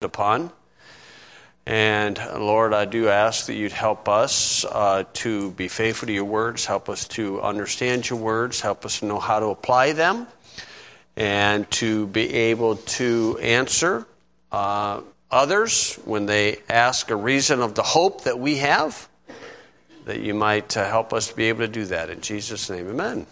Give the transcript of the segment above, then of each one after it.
upon. And Lord, I do ask that you'd help us to be faithful to your words, help us to understand your words, help us to know how to apply them, and to be able to answer others when they ask a reason of the hope that we have, that you might help us to be able to do that. In Jesus' name, amen.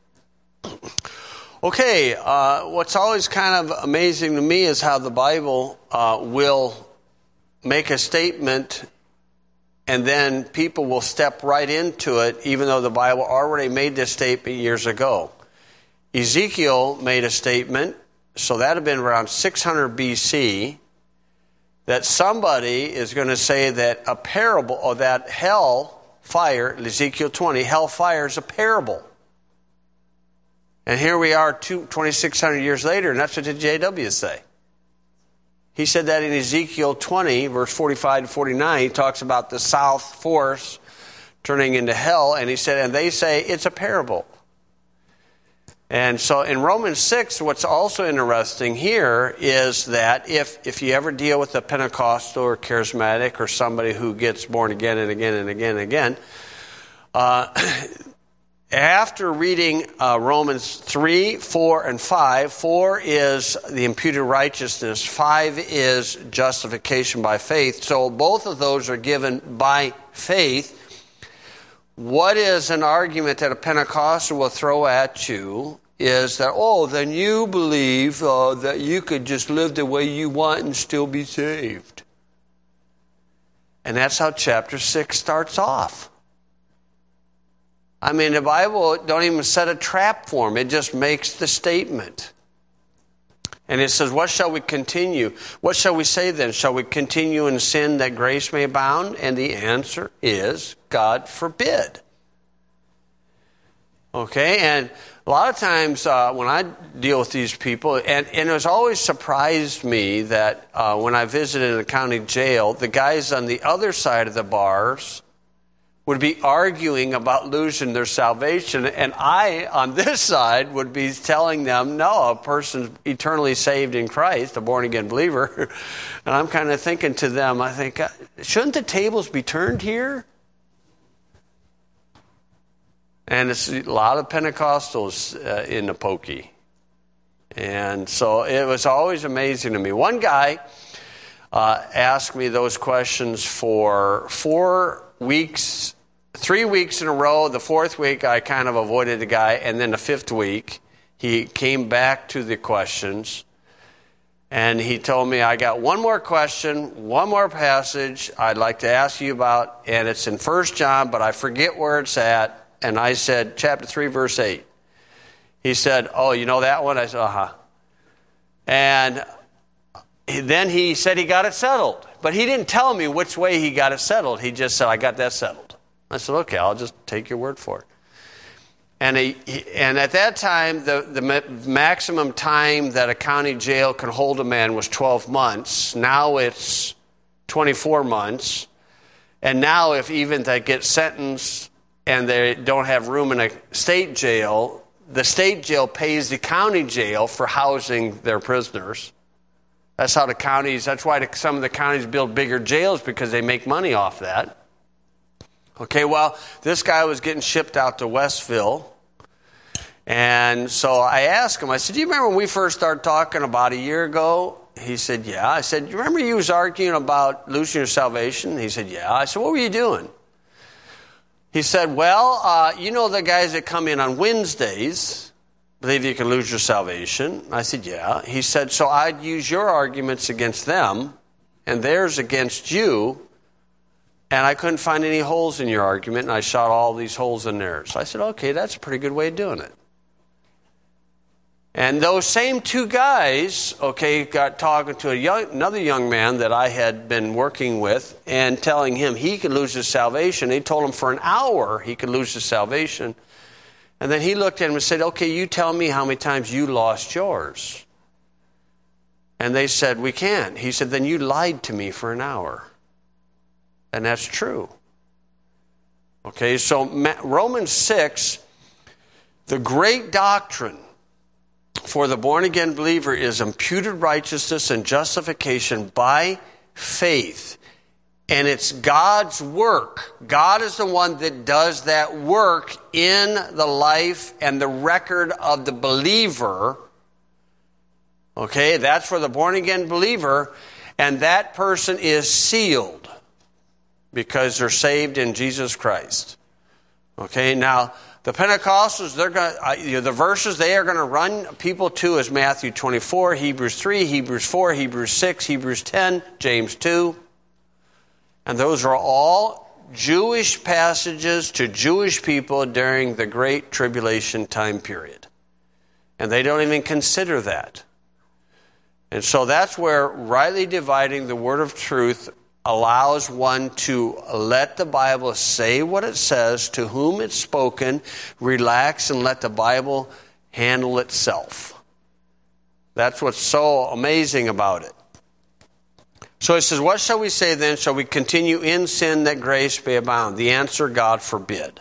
Okay, what's always kind of amazing to me is how the Bible will make a statement and then people will step right into it, even though the Bible already made this statement years ago. Ezekiel made a statement, so that had been around 600 BC, that somebody is going to say that a parable, or that hell fire, Ezekiel 20, hell fire is a parable. And here we are 2,600 years later, and that's what the JW say. He said that in Ezekiel 20, verse 45 to 49, he talks about the south force turning into hell, and he said, and they say it's a parable. And so in Romans 6, what's also interesting here is that if you ever deal with a Pentecostal or charismatic or somebody who gets born again and again and again and again, after reading Romans 3, 4, and 5, 4 is the imputed righteousness, 5 is justification by faith. So both of those are given by faith. What is an argument that a Pentecostal will throw at you is that, then you believe that you could just live the way you want and still be saved. And that's how chapter 6 starts off. I mean, the Bible don't even set a trap for them. It just makes the statement. And it says, what shall we continue? What shall we say then? Shall we continue in sin that grace may abound? And the answer is, God forbid. Okay, and a lot of times when I deal with these people, and it has always surprised me that when I visited the county jail, the guys on the other side of the bars would be arguing about losing their salvation, and I, on this side, would be telling them, no, a person's eternally saved in Christ, a born-again believer. And I'm kind of thinking to them, I think, shouldn't the tables be turned here? And it's a lot of Pentecostals in the pokey. And so it was always amazing to me. One guy asked me those questions for 4 weeks, 3 weeks in a row. The fourth week, I kind of avoided the guy. And then the fifth week, he came back to the questions. And he told me, I got one more question, one more passage I'd like to ask you about. And it's in 1 John, but I forget where it's at. And I said, chapter 3, verse 8. He said, oh, you know that one? I said, uh-huh. And then he said he got it settled. But he didn't tell me which way he got it settled. He just said, I got that settled. I said, okay, I'll just take your word for it. And at that time, the maximum time that a county jail can hold a man was 12 months. Now it's 24 months. And now if even they get sentenced and they don't have room in a state jail, the state jail pays the county jail for housing their prisoners. That's how the counties, that's why some of the counties build bigger jails, because they make money off that. Okay, well, this guy was getting shipped out to Westville. And so I asked him, I said, do you remember when we first started talking about a year ago? He said, yeah. I said, you remember you was arguing about losing your salvation? He said, yeah. I said, what were you doing? He said, well, you know the guys that come in on Wednesdays believe you can lose your salvation? I said, yeah. He said, so I'd use your arguments against them and theirs against you, and I couldn't find any holes in your argument, and I shot all these holes in theirs. So I said, okay, that's a pretty good way of doing it. And those same two guys, got talking to another young man that I had been working with and telling him he could lose his salvation. They told him for an hour he could lose his salvation. And then he looked at him and said, okay, you tell me how many times you lost yours. And they said, we can't. He said, then you lied to me for an hour. And that's true. Okay, so Romans 6, the great doctrine For the born-again believer is imputed righteousness and justification by faith. And it's God's work. God is the one that does that work in the life and the record of the believer. Okay, that's for the born-again believer. And that person is sealed because they're saved in Jesus Christ. Okay, now the Pentecostals, they're going the verses they are going to run people to is Matthew 24, Hebrews 3, Hebrews 4, Hebrews 6, Hebrews 10, James 2. And those are all Jewish passages to Jewish people during the Great Tribulation time period. And they don't even consider that. And so that's where rightly dividing the word of truth allows one to let the Bible say what it says, to whom it's spoken, relax and let the Bible handle itself. That's what's so amazing about it. So it says, what shall we say then? Shall we continue in sin that grace may abound? The answer, God forbid.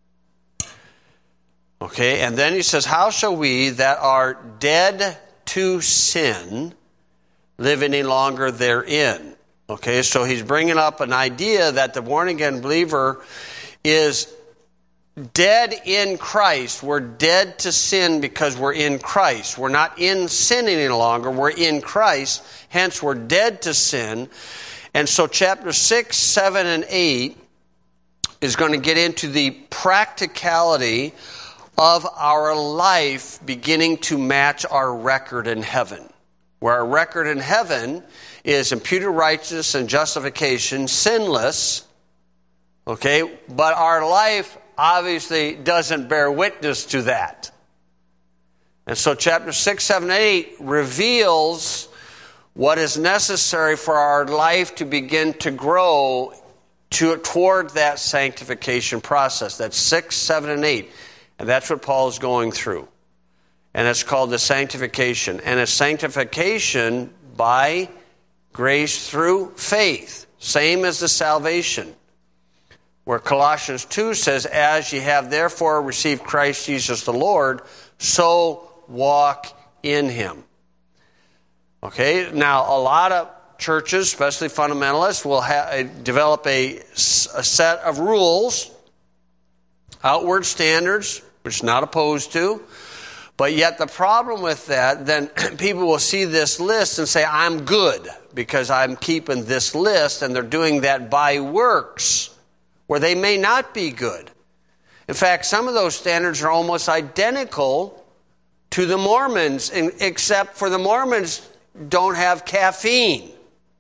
Okay, and then he says, how shall we that are dead to sin live any longer therein? Okay, so he's bringing up an idea that the born-again believer is dead in Christ. We're dead to sin because we're in Christ. We're not in sin any longer. We're in Christ. Hence, we're dead to sin. And so chapter 6, 7, and 8 is going to get into the practicality of our life beginning to match our record in heaven. Where our record in heaven is imputed righteousness and justification, sinless. Okay, but our life obviously doesn't bear witness to that. And so chapter 6, 7, 8 reveals what is necessary for our life to begin to grow toward that sanctification process. That's 6, 7, and 8. And that's what Paul is going through. And it's called the sanctification. And it's sanctification by grace through faith. Same as the salvation. Where Colossians 2 says, as ye have therefore received Christ Jesus the Lord, so walk in him. Okay, now a lot of churches, especially fundamentalists, will develop a set of rules, outward standards, which is not opposed to. But yet the problem with that, then people will see this list and say, I'm good because I'm keeping this list, and they're doing that by works, where they may not be good. In fact, some of those standards are almost identical to the Mormons, except for the Mormons don't have caffeine.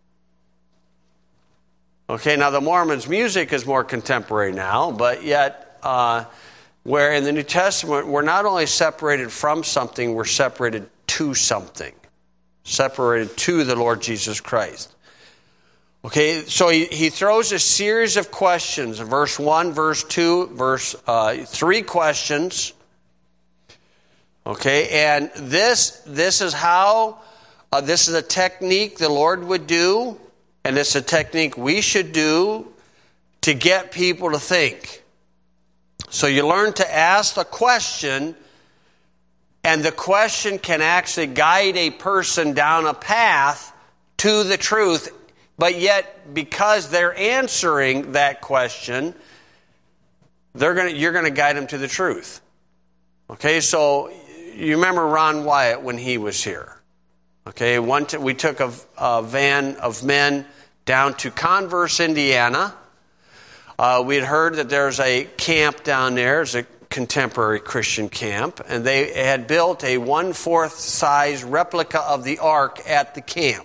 Okay, now the Mormons' music is more contemporary now, but yet, where in the New Testament, we're not only separated from something, we're separated to something. Separated to the Lord Jesus Christ. Okay, so he throws a series of questions. Verse 1, verse 2, verse 3 questions. Okay, and this is how, this is a technique the Lord would do, and it's a technique we should do to get people to think. So you learn to ask the question, and the question can actually guide a person down a path to the truth. But yet, because they're answering that question, you're going to guide them to the truth. Okay, so you remember Ron Wyatt when he was here. Okay, we took a van of men down to Converse, Indiana. We had heard that there's a camp down there. It's a contemporary Christian camp. And they had built a 1/4 size replica of the ark at the camp.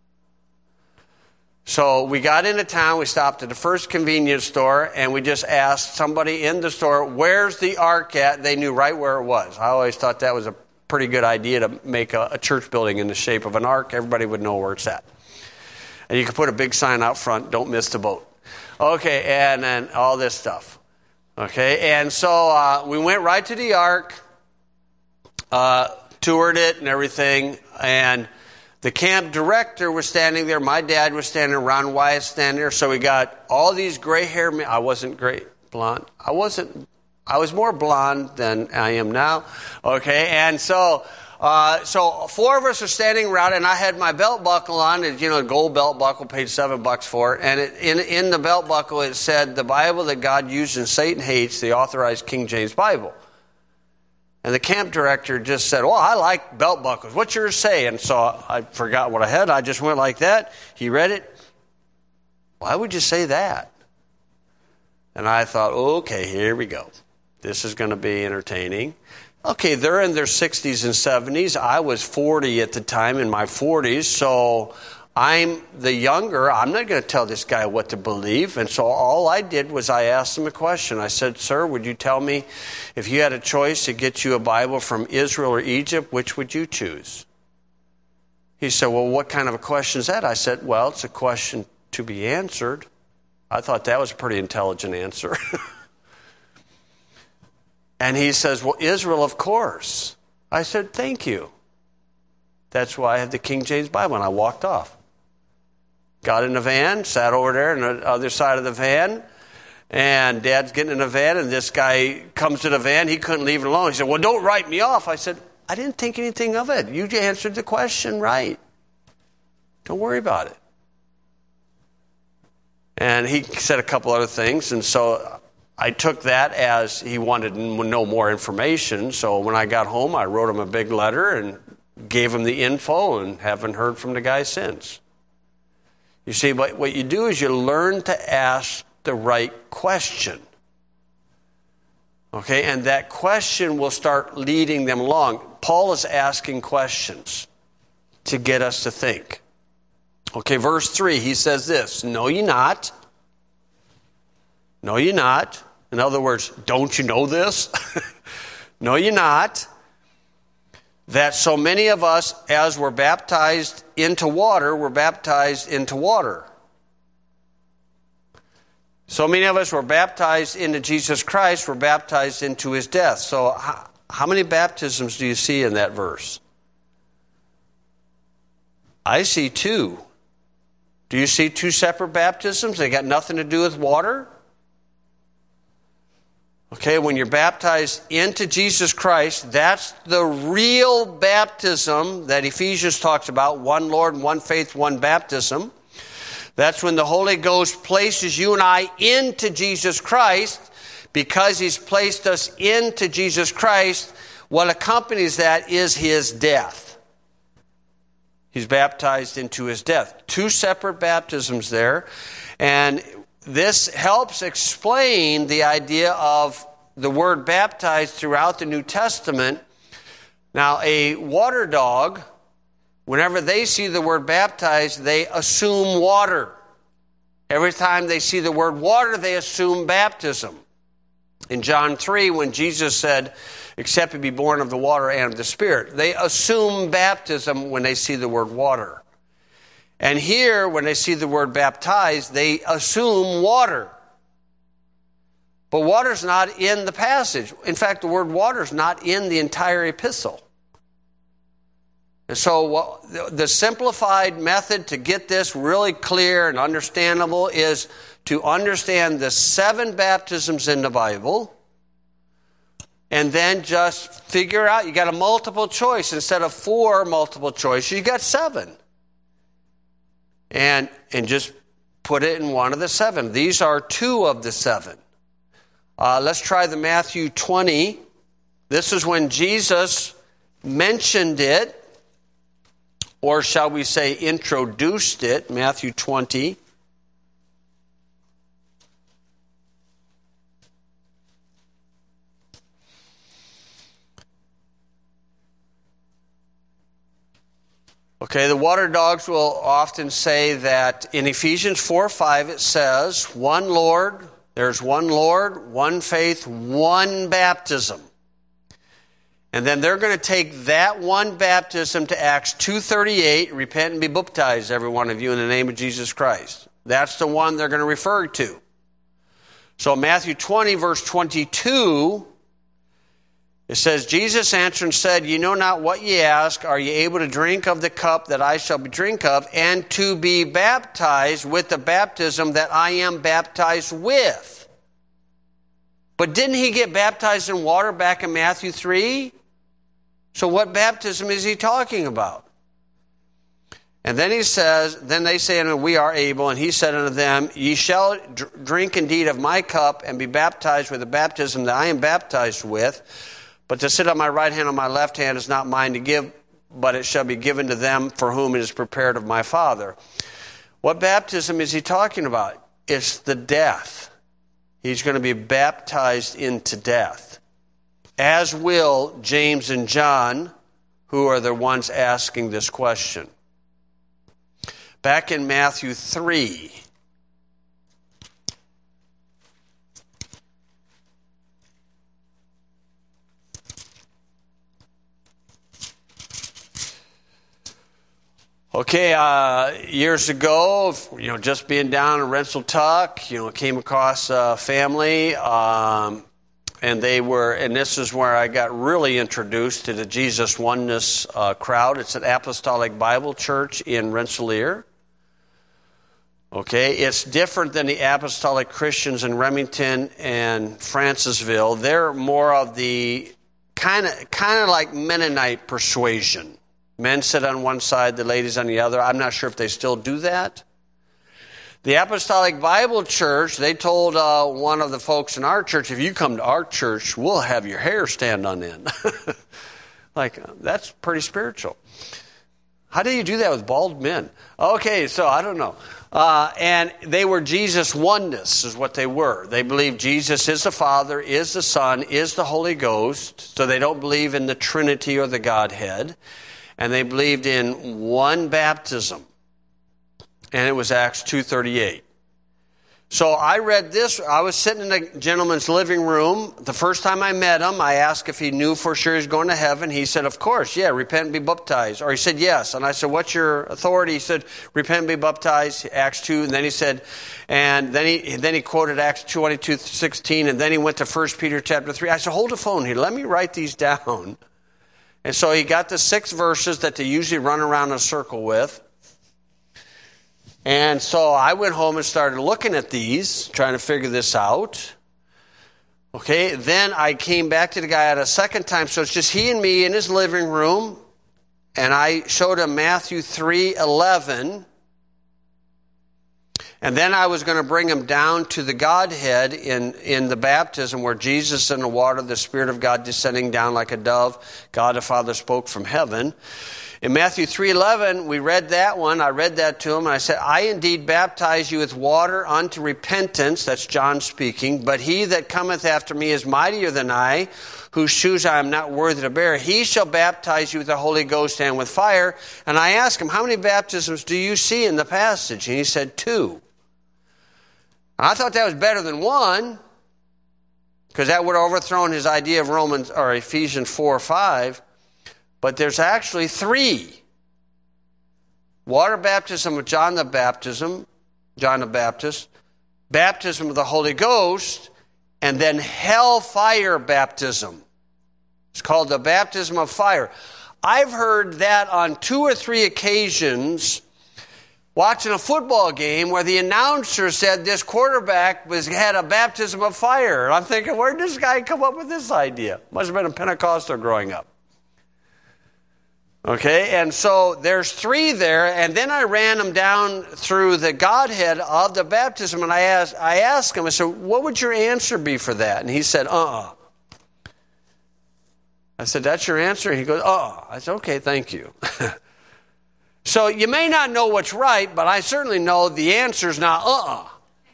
So we got into town, we stopped at the first convenience store, and we just asked somebody in the store, where's the ark at? They knew right where it was. I always thought that was a pretty good idea to make a church building in the shape of an ark. Everybody would know where it's at. And you could put a big sign out front, don't miss the boat. Okay, and then all this stuff. Okay, and so we went right to the ark, toured it and everything, and the camp director was standing there. My dad was standing there. Ron Wyatt standing there. So we got all these gray-haired men. I wasn't blonde. I was more blonde than I am now. Okay, and so So 4 of us are standing around, and I had my belt buckle on, and, a gold belt buckle, paid $7 for it. And in the belt buckle, it said, the Bible that God used and Satan hates, the authorized King James Bible. And the camp director just said, well, I like belt buckles. What's yours say? And so I forgot what I had. I just went like that. He read it. Why would you say that? And I thought, okay, here we go. This is going to be entertaining. Okay, they're in their 60s and 70s. I was 40 at the time, in my 40s, so I'm the younger. I'm not going to tell this guy what to believe. And so all I did was I asked him a question. I said, sir, would you tell me if you had a choice to get you a Bible from Israel or Egypt, which would you choose? He said, well, what kind of a question is that? I said, well, it's a question to be answered. I thought that was a pretty intelligent answer. And he says, well, Israel, of course. I said, thank you. That's why I have the King James Bible. And I walked off. Got in the van, sat over there on the other side of the van. And Dad's getting in the van, and this guy comes to the van. He couldn't leave it alone. He said, well, don't write me off. I said, I didn't think anything of it. You answered the question right. Don't worry about it. And he said a couple other things, and so I took that as he wanted to know more information. So when I got home, I wrote him a big letter and gave him the info, and haven't heard from the guy since. You see, but what you do is you learn to ask the right question. Okay, and that question will start leading them along. Paul is asking questions to get us to think. Okay, verse 3, he says this, know ye not? Know ye not? In other words, don't you know this? Know ye not that so many of us, as were baptized into water, were baptized into water? So many of us were baptized into Jesus Christ, were baptized into his death. So how many baptisms do you see in that verse? I see 2. Do you see 2 separate baptisms? They got nothing to do with water? Okay, when you're baptized into Jesus Christ, that's the real baptism that Ephesians talks about. One Lord, one faith, one baptism. That's when the Holy Ghost places you and I into Jesus Christ. Because he's placed us into Jesus Christ, what accompanies that is his death. He's baptized into his death. 2 separate baptisms there. And this helps explain the idea of the word baptized throughout the New Testament. Now, a water dog, whenever they see the word baptized, they assume water. Every time they see the word water, they assume baptism. In John 3, when Jesus said, except you be born of the water and of the Spirit, they assume baptism when they see the word water. And here, when they see the word baptized, they assume water. But water's not in the passage. In fact, the word water's not in the entire epistle. And so the simplified method to get this really clear and understandable is to understand the 7 baptisms in the Bible, and then just figure out, you got a multiple choice. Instead of 4 multiple choice, you got 7. And just put it in one of the 7. These are 2 of the 7. Let's try the Matthew 20. This is when Jesus mentioned it, or shall we say introduced it, Matthew 20. Okay, the water dogs will often say that in Ephesians 4:5 it says, one Lord, there's one Lord, one faith, one baptism. And then they're going to take that one baptism to Acts 2:38, repent and be baptized, every one of you, in the name of Jesus Christ. That's the one they're going to refer to. So Matthew 20, verse 22, it says, Jesus answered and said, ye know not what ye ask. Are ye able to drink of the cup that I shall drink of, and to be baptized with the baptism that I am baptized with? But didn't he get baptized in water back in Matthew 3? So what baptism is he talking about? And then he says, then they say unto him, we are able. And he said unto them, ye shall drink indeed of my cup and be baptized with the baptism that I am baptized with. But to sit on my right hand or my left hand is not mine to give, but it shall be given to them for whom it is prepared of my Father. What baptism is he talking about? It's the death. He's going to be baptized into death. As will James and John, who are the ones asking this question. Back in Matthew 3. Okay, years ago, just being down in Rensselaer, came across a family, and this is where I got really introduced to the Jesus Oneness crowd. It's an Apostolic Bible Church in Rensselaer. Okay, it's different than the Apostolic Christians in Remington and Francisville. They're more of the kind of like Mennonite persuasion. Men sit on one side, the ladies on the other. I'm not sure if they still do that. The Apostolic Bible Church, they told one of the folks in our church, if you come to our church, we'll have your hair stand on end. That's pretty spiritual. How do you do that with bald men? Okay, so I don't know. And they were Jesus Oneness is what they were. They believed Jesus is the Father, is the Son, is the Holy Ghost. So they don't believe in the Trinity or the Godhead. And they believed in one baptism. And it was Acts 2:38. So I read this. I was sitting in a gentleman's living room. The first time I met him, I asked if he knew for sure he's going to heaven. He said, of course, yeah, repent and be baptized. Or he said, yes. And I said, what's your authority? He said, repent and be baptized, Acts 2. And then he said, and then he quoted Acts 22:16. And then he went to 1 Peter chapter 3. I said, hold the phone here. Let me write these down. And so he got the 6 verses that they usually run around in a circle with. And so I went home and started looking at these, trying to figure this out. Okay, then I came back to the guy a second time. So it's just he and me in his living room. And I showed him Matthew 3:11. And then I was going to bring him down to the Godhead in the baptism where Jesus in the water, the Spirit of God descending down like a dove. God the Father spoke from heaven. In Matthew 3:11, we read that one. I read that to him, and I said, I indeed baptize you with water unto repentance. That's John speaking. But he that cometh after me is mightier than I, whose shoes I am not worthy to bear. He shall baptize you with the Holy Ghost and with fire. And I asked him, how many baptisms do you see in the passage? And he said, 2. And I thought that was better than 1, because that would have overthrown his idea of Ephesians 4:5. But there's actually 3. Water baptism of John the Baptist, baptism of the Holy Ghost, and then hellfire baptism. It's called the baptism of fire. I've heard that on 2 or 3 occasions watching a football game where the announcer said this quarterback had a baptism of fire. And I'm thinking, where did this guy come up with this idea? Must have been a Pentecostal growing up. Okay, and so there's 3 there, and then I ran them down through the Godhead of the baptism, and I asked him, I said, what would your answer be for that? And he said, I said, that's your answer? And he goes, I said, okay, thank you. So you may not know what's right, but I certainly know the answer's not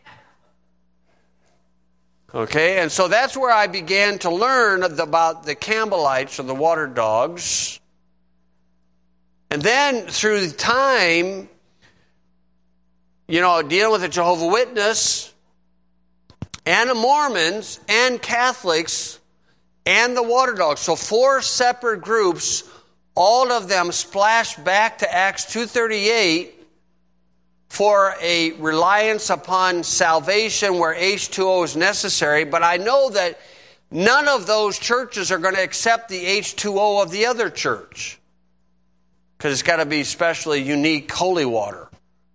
Okay, and so that's where I began to learn about the Campbellites or the water dogs. And then through time, dealing with the Jehovah's Witness and the Mormons and Catholics and the water dogs. So 4 separate groups, all of them splash back to Acts 2:38 for a reliance upon salvation where H2O is necessary. But I know that none of those churches are going to accept the H2O of the other church, because it's got to be specially unique holy water.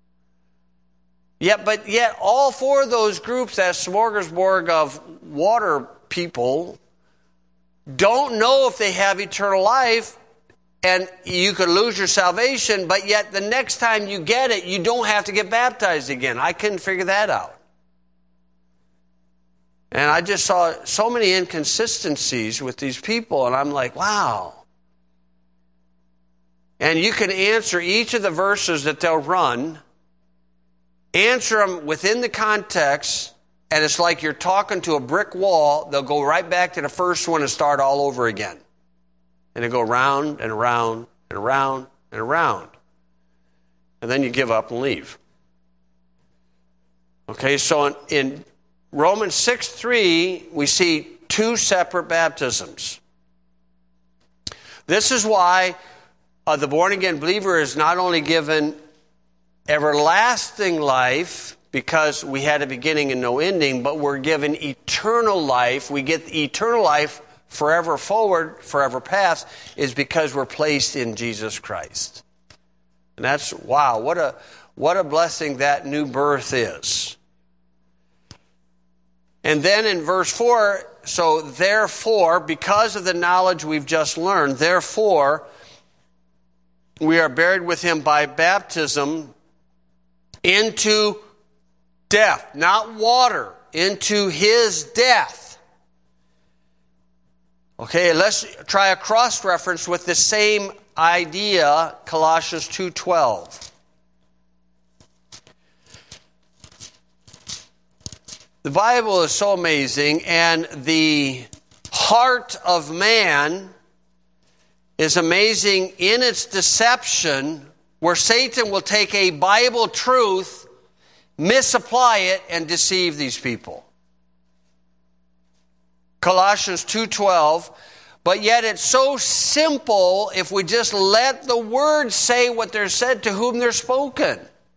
But yet all 4 of those groups, that smorgasbord of water people, don't know if they have eternal life and you could lose your salvation, but yet the next time you get it, you don't have to get baptized again. I couldn't figure that out. And I just saw so many inconsistencies with these people, and I'm like, wow. And you can answer each of the verses that they'll run, answer them within the context, and it's like you're talking to a brick wall. They'll go right back to the first one and start all over again. And they go round and around and around and around. And then you give up and leave. Okay, so in Romans 6:3, we see two separate baptisms. This is why the born-again believer is not only given everlasting life, because we had a beginning and no ending, but we're given eternal life. We get eternal life forever forward, forever past, is because we're placed in Jesus Christ. And that's, wow, what a blessing that new birth is. And then in verse 4, so therefore, because of the knowledge we've just learned, therefore, we are buried with him by baptism into death, not water, into his death. Okay, let's try a cross-reference with the same idea, Colossians 2:12. The Bible is so amazing, and the heart of man is amazing in its deception, where Satan will take a Bible truth, misapply it, and deceive these people. Colossians 2:12, but yet it's so simple if we just let the words say what they're said to whom they're spoken.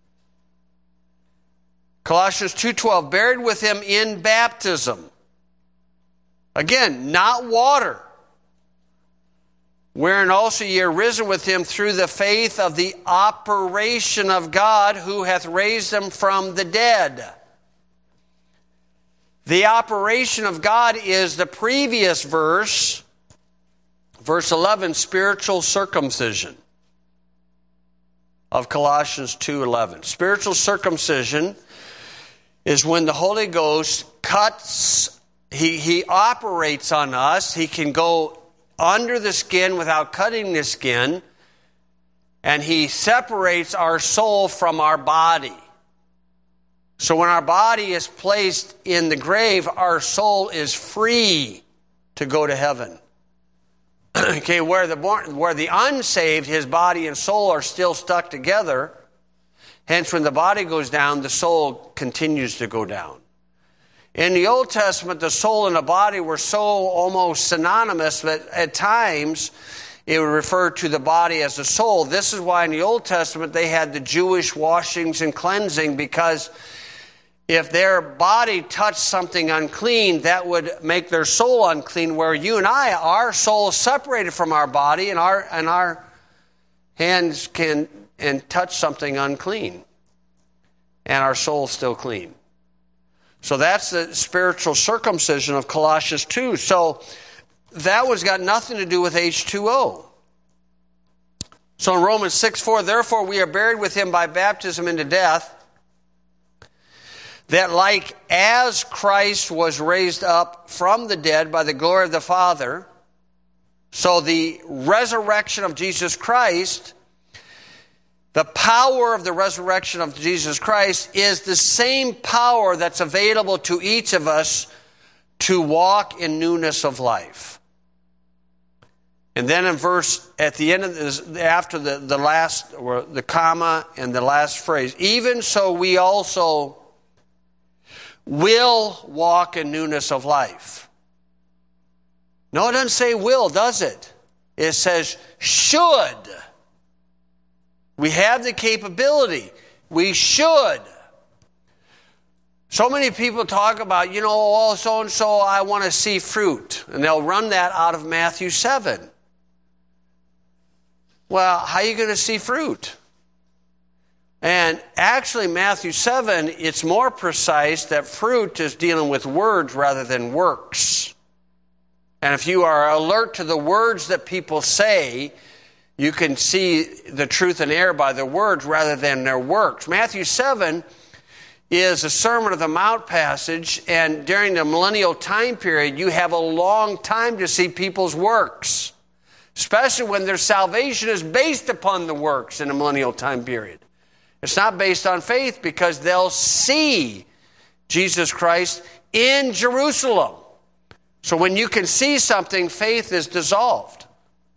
Colossians 2:12, buried with him in baptism. Again, not water. Wherein also ye are risen with him through the faith of the operation of God, who hath raised him from the dead. The operation of God is the previous verse, verse 11, spiritual circumcision of Colossians 2:11. Spiritual circumcision is when the Holy Ghost cuts, he operates on us. He can go under the skin without cutting the skin, and he separates our soul from our body. So when our body is placed in the grave, our soul is free to go to heaven. Okay, where the unsaved, his body and soul are still stuck together. Hence, when the body goes down, the soul continues to go down. In the Old Testament, the soul and the body were so almost synonymous that at times it would refer to the body as the soul. This is why in the Old Testament they had the Jewish washings and cleansing, because if their body touched something unclean, that would make their soul unclean, where you and I, our soul is separated from our body, and our hands can touch something unclean, and our soul's still clean. So that's the spiritual circumcision of Colossians 2. So that one's got nothing to do with H2O. So in Romans 6:4, therefore we are buried with him by baptism into death, that like as Christ was raised up from the dead by the glory of the Father, so the resurrection of Jesus Christ, the power of the resurrection of Jesus Christ is the same power that's available to each of us to walk in newness of life. And then in verse, at the end of this, after the last, or the comma and the last phrase, even so we also will walk in newness of life. No, it doesn't say will, does it? It says should. We have the capability. We should. So many people talk about, oh, so-and-so, I want to see fruit. And they'll run that out of Matthew 7. Well, how are you going to see fruit? And actually, Matthew 7, it's more precise that fruit is dealing with words rather than works. And if you are alert to the words that people say, You can see the truth and error by their words rather than their works. Matthew 7 is a Sermon on the Mount passage, and during the millennial time period, you have a long time to see people's works, especially when their salvation is based upon the works in the millennial time period. It's not based on faith because they'll see Jesus Christ in Jerusalem. So when you can see something, faith is dissolved.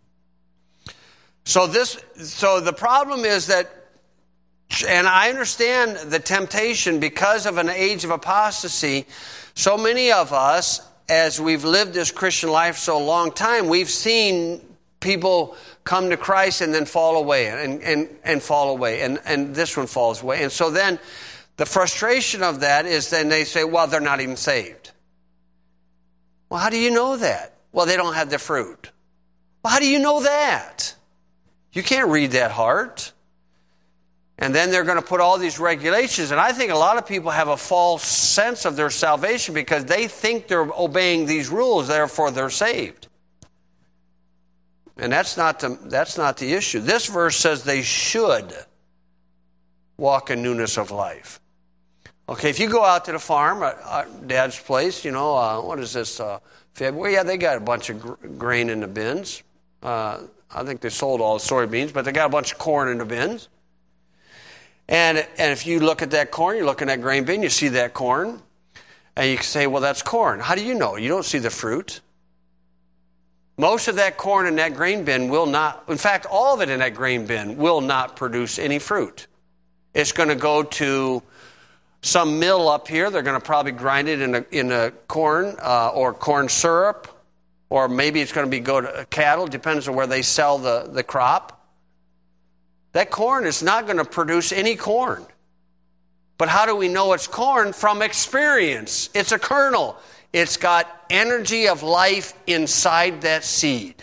So the problem is that, and I understand the temptation because of an age of apostasy, so many of us, as we've lived this Christian life so long time, we've seen people come to Christ and then fall away and fall away, and this one falls away. And so then the frustration of that is then they say, well, they're not even saved. Well, how do you know that? Well, they don't have the fruit. Well, how do you know that? You can't read that heart. And then they're going to put all these regulations. And I think a lot of people have a false sense of their salvation because they think they're obeying these rules, therefore they're saved. And that's not the issue. This verse says they should walk in newness of life. Okay, if you go out to the farm, Dad's place, what is this, February? Yeah, they got a bunch of grain in the bins. I think they sold all the soybeans, but they got a bunch of corn in the bins. And if you look at that corn, you're looking at grain bin, you see that corn, and you can say, well, that's corn. How do you know? You don't see the fruit. Most of that corn in that grain bin will not, in fact, all of it in that grain bin will not produce any fruit. It's going to go to some mill up here. They're going to probably grind it in a corn or corn syrup, or maybe it's going to go to cattle, depends on where they sell the crop. That corn is not going to produce any corn. But how do we know it's corn? From experience. It's a kernel. It's got energy of life inside that seed.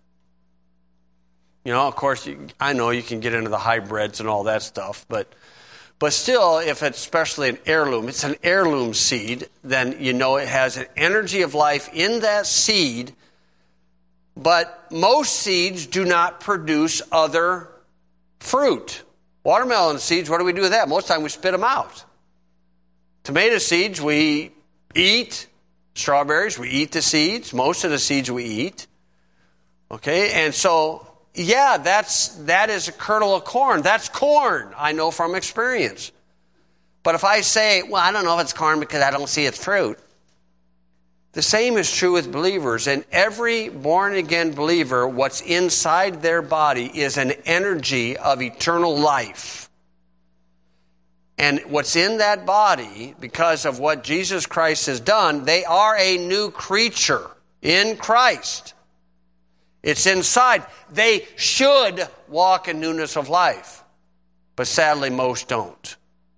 Of course, I know you can get into the hybrids and all that stuff, but still, if it's especially an heirloom, it's an heirloom seed, then it has an energy of life in that seed, but most seeds do not produce other fruit. Watermelon seeds, what do we do with that? Most of the time we spit them out. Tomato seeds we eat. Strawberries, we eat the seeds. Most of the seeds we eat. Okay, and so, yeah, that is a kernel of corn. That's corn, I know from experience. But if I say, well, I don't know if it's corn because I don't see its fruit. The same is true with believers. And every born-again believer, what's inside their body is an energy of eternal life. And what's in that body, because of what Jesus Christ has done, they are a new creature in Christ. It's inside. They should walk in newness of life. But sadly, most don't.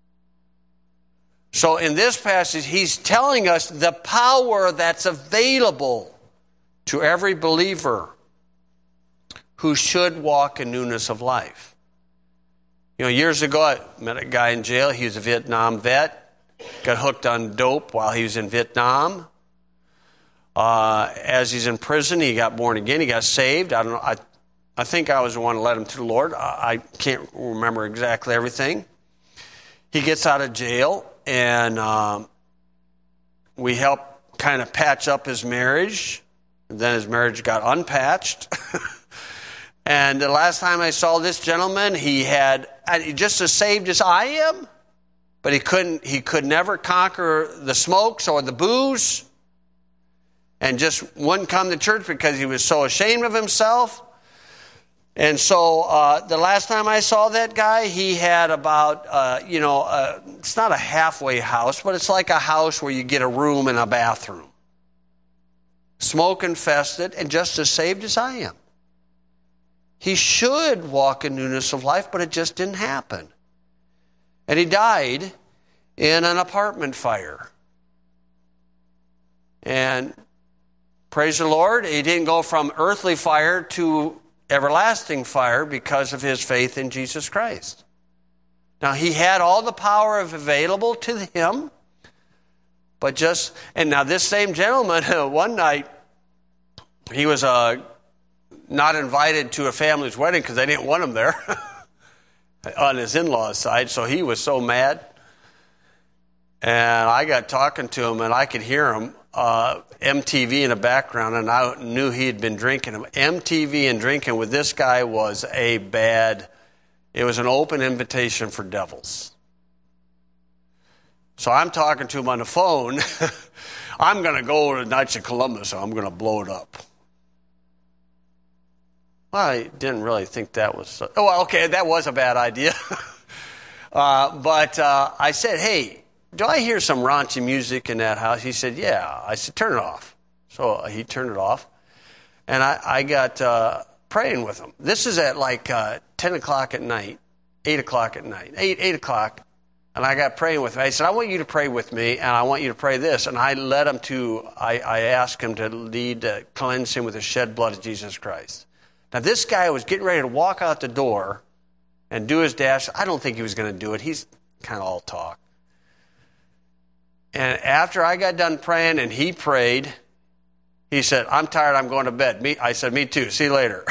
So in this passage, he's telling us the power that's available to every believer who should walk in newness of life. Years ago, I met a guy in jail. He was a Vietnam vet. Got hooked on dope while he was in Vietnam. As he's in prison, he got born again. He got saved. I don't know. I think I was the one who led him to the Lord. I can't remember exactly everything. He gets out of jail. And we helped kind of patch up his marriage. And then his marriage got unpatched. And the last time I saw this gentleman, he had just as saved as I am, but he could never conquer the smokes or the booze, and just wouldn't come to church because he was so ashamed of himself. And so the last time I saw that guy, he had about, it's not a halfway house, but it's like a house where you get a room and a bathroom. Smoke infested and just as saved as I am. He should walk in newness of life, but it just didn't happen. And he died in an apartment fire. And praise the Lord, he didn't go from earthly fire to everlasting fire because of his faith in Jesus Christ. Now, he had all the power available to him, and now this same gentleman, one night, he was not invited to a family's wedding because they didn't want him there on his in-laws' side, so he was so mad. And I got talking to him, and I could hear him, MTV in the background, and I knew he had been drinking. MTV and drinking with this guy was it was an open invitation for devils. So I'm talking to him on the phone. I'm going to go to Knights of Columbus, so I'm going to blow it up. Well, I didn't really think that was... that was a bad idea. But I said, hey, do I hear some raunchy music in that house? He said, yeah. I said, turn it off. So he turned it off. And I got praying with him. This is at like 10 o'clock at night, 8 o'clock at night, 8 o'clock. And I got praying with him. I said, I want you to pray with me, and I want you to pray this. And I led him I asked him to cleanse him with the shed blood of Jesus Christ. Now, this guy was getting ready to walk out the door and do his dash. I don't think he was going to do it. He's kind of all talk. And after I got done praying and he prayed, he said, I'm tired, I'm going to bed. I said, me too. See you later.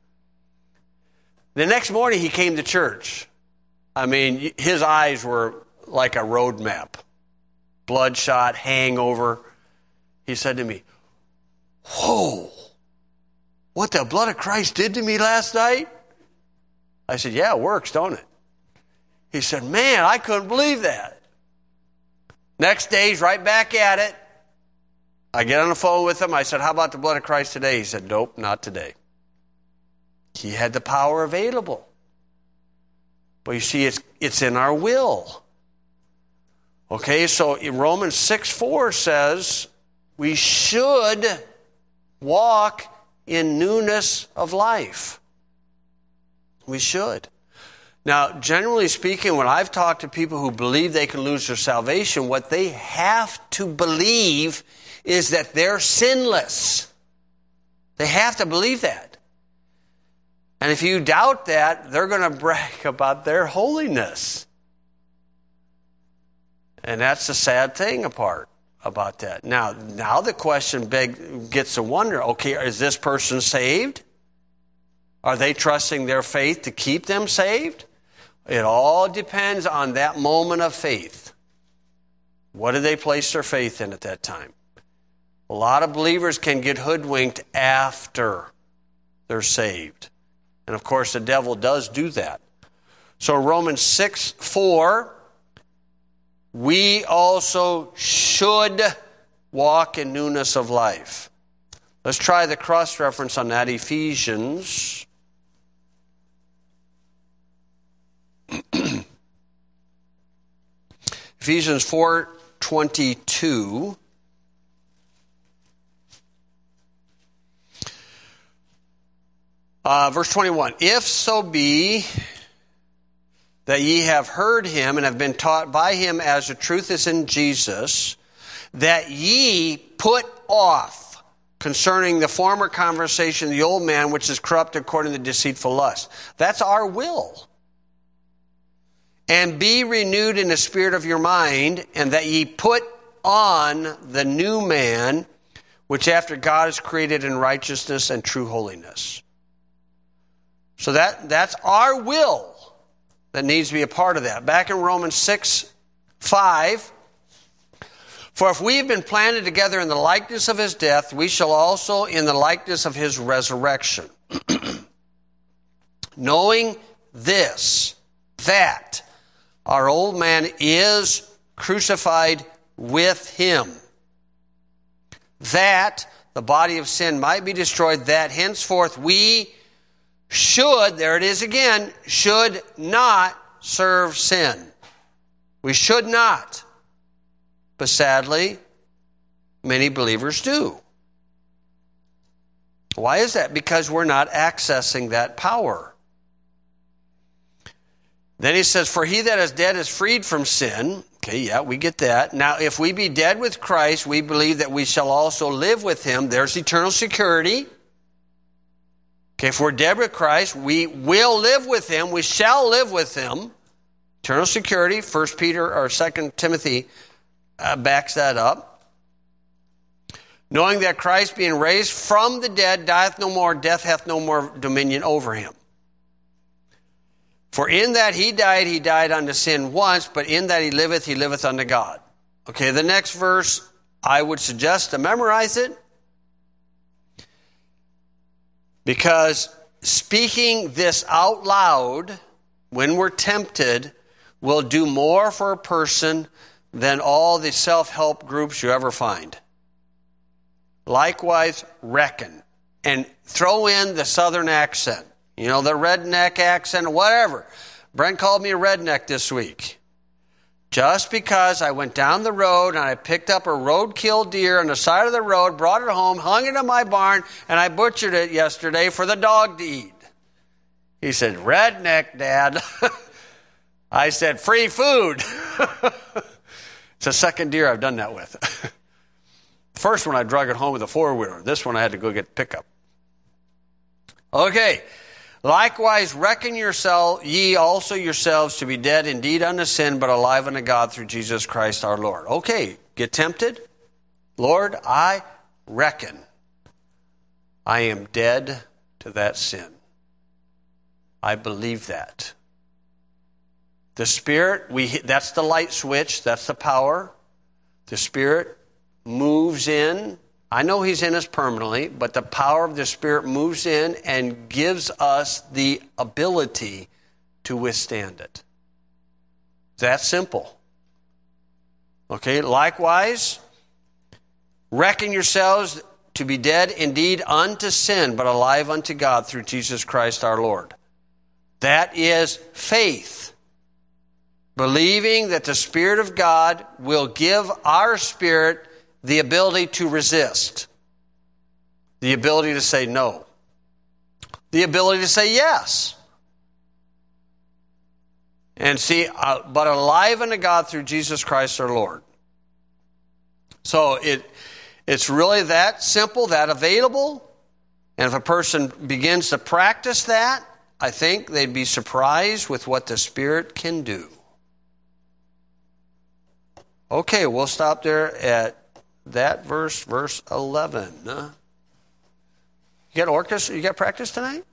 The next morning he came to church. I mean, his eyes were like a road map. Bloodshot, hangover. He said to me, whoa, what the blood of Christ did to me last night? I said, yeah, it works, don't it? He said, man, I couldn't believe that. Next day, he's right back at it. I get on the phone with him. I said, how about the blood of Christ today? He said, nope, not today. He had the power available. Well, you see, it's in our will. Okay, so in Romans 6:4 says we should walk in newness of life. We should. Now, generally speaking, when I've talked to people who believe they can lose their salvation, what they have to believe is that they're sinless. They have to believe that. And if you doubt that, they're going to brag about their holiness. And that's the sad thing about that. Now the question gets to wonder, okay, is this person saved? Are they trusting their faith to keep them saved? It all depends on that moment of faith. What do they place their faith in at that time? A lot of believers can get hoodwinked after they're saved. And of course, the devil does do that. So Romans 6:4, we also should walk in newness of life. Let's try the cross-reference on that, Ephesians. Ephesians 4:22. Verse 21, if so be that ye have heard him and have been taught by him as the truth is in Jesus, that ye put off concerning the former conversation the old man which is corrupt according to deceitful lust. That's our will. And be renewed in the spirit of your mind, and that ye put on the new man, which after God is created in righteousness and true holiness. So that's our will that needs to be a part of that. Back in Romans 6:5, for if we have been planted together in the likeness of his death, we shall also in the likeness of his resurrection. Knowing this, that our old man is crucified with him, that the body of sin might be destroyed, that henceforth we should, there it is again, should not serve sin. We should not. But sadly, many believers do. Why is that? Because we're not accessing that power. Then he says, for he that is dead is freed from sin. Okay, yeah, we get that. Now, if we be dead with Christ, we believe that we shall also live with him. There's eternal security. Okay, if we're dead with Christ, we will live with him. We shall live with him. Eternal security. 1 Peter or 2 Timothy backs that up. knowing that Christ, being raised from the dead, dieth no more, death hath no more dominion over him. For in that he died unto sin once, but in that he liveth unto God. Okay, the next verse, I would suggest to memorize it, because speaking this out loud when we're tempted will do more for a person than all the self-help groups you ever find. Likewise, reckon. And throw in the southern accent. You know, the redneck accent, whatever. Brent called me a redneck this week. Just because I went down the road and I picked up a roadkill deer on the side of the road, brought it home, hung it in my barn, and I butchered it yesterday for the dog to eat. He said, redneck, Dad. I said, free food. It's the second deer I've done that with. First one I drug it home with a four-wheeler. This one I had to go get pickup. Okay. Likewise, reckon ye also yourselves to be dead indeed unto sin, but alive unto God through Jesus Christ our Lord. Okay, get tempted. Lord, I reckon I am dead to that sin. I believe that. The Spirit, that's the light switch, that's the power. The Spirit moves in. I know He's in us permanently, but the power of the Spirit moves in and gives us the ability to withstand it. That simple. Okay, likewise, reckon yourselves to be dead indeed unto sin, but alive unto God through Jesus Christ our Lord. That is faith. Believing that the Spirit of God will give our spirit the ability to resist, the ability to say no, the ability to say yes. And see, but alive unto God through Jesus Christ our Lord. So it's really that simple, that available. And if a person begins to practice that, I think they'd be surprised with what the Spirit can do. Okay, we'll stop there at that verse 11. You got practice tonight?